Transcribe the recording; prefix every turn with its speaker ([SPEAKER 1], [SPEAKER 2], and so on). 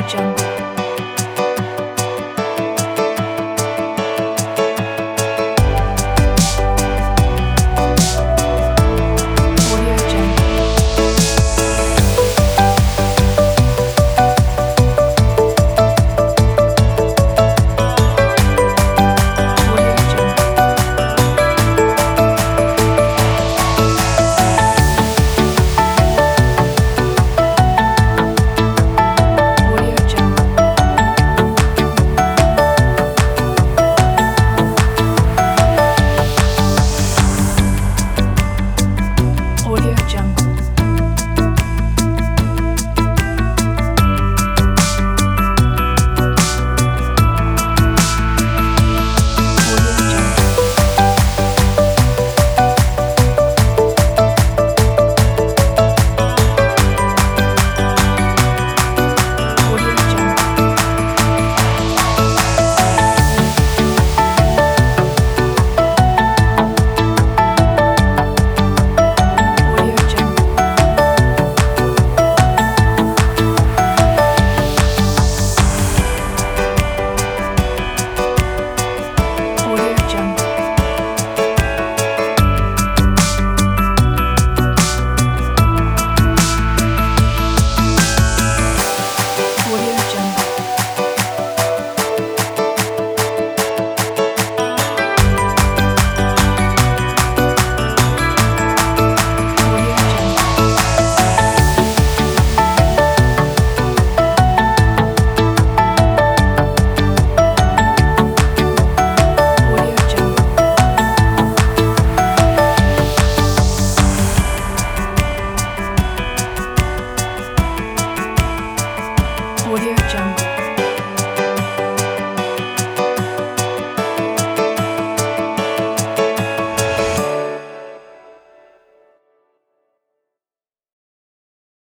[SPEAKER 1] Jungle. Audio Jungle. Audio Jungle. Audio Jungle. Audio Jungle. Audio Jungle. Audio Jungle. Audio Jungle. Audio Jungle. Audio Jungle. Audio Jungle. Audio Jungle. Audio Jungle.